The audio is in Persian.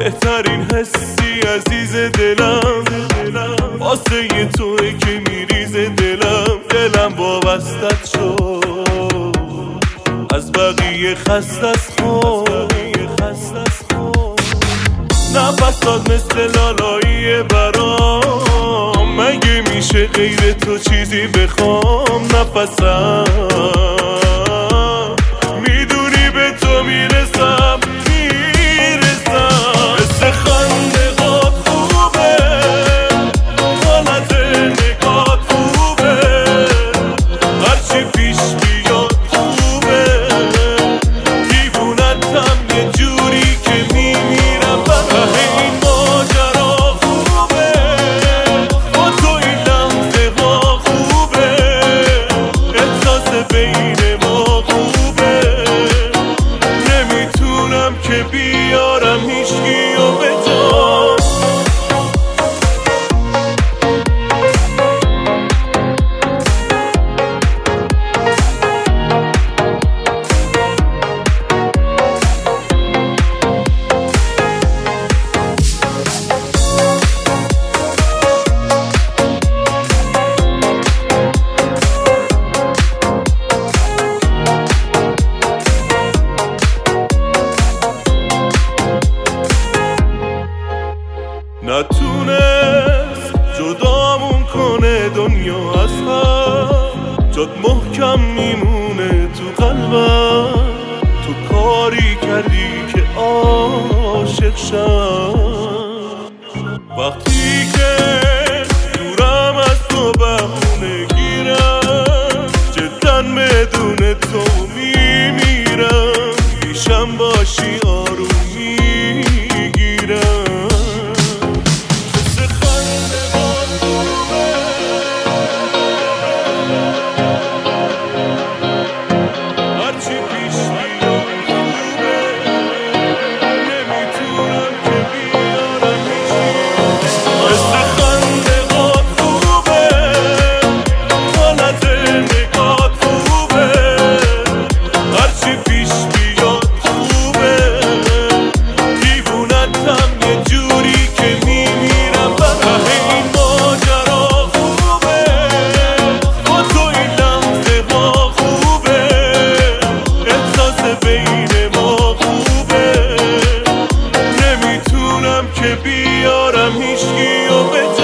بهترین حسی عزیز دلم واسه توئه که میریزه دلم وابستت شد از بقیه خسته از خود نفسات مثل لالایی برام مگه میشه غیر تو چیزی بخوام نفسم میدونی به تو میرسم مثل خنده هات خوبه حالت نگات خوبه هرچی پیش بیاد خوبه دیوونتم یه جوری که میمیرم ته این ماجرا خوبه با تو این لحظه ها خوبه احساس بین ما خوبه نمیتونم که بیارم هیچکی و به جان نتونست جدامون کنه دنیا از هم جات محکم میمونه تو قلبم تو کاری کردی که عاشق شم وقتی که دورم از تو بهونه گیرم جدا بدون تو میمیرم پیشم باشی آروم میگیرم که بیارم هیچکی و به